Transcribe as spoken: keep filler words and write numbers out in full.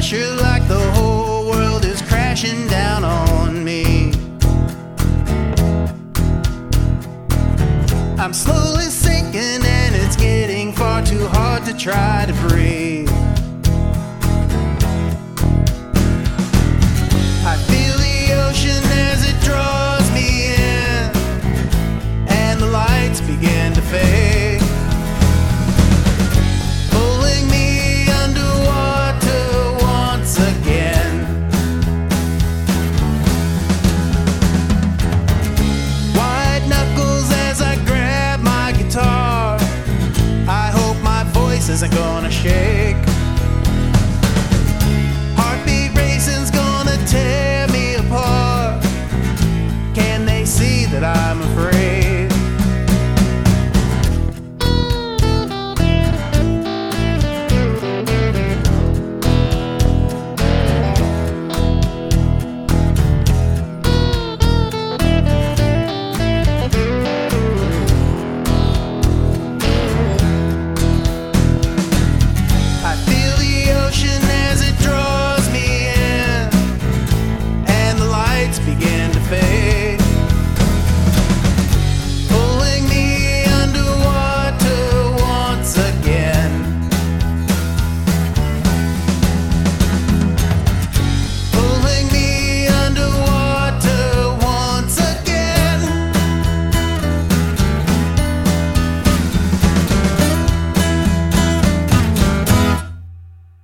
pressure like the whole world is crashing down on me. I'm slowly sinking and it's getting far too hard to try to breathe. I feel the ocean as it draws me in, and the lights begin to fade, pulling me underwater once again. White knuckles as I grab my guitar, I hope my voice isn't gonna shake.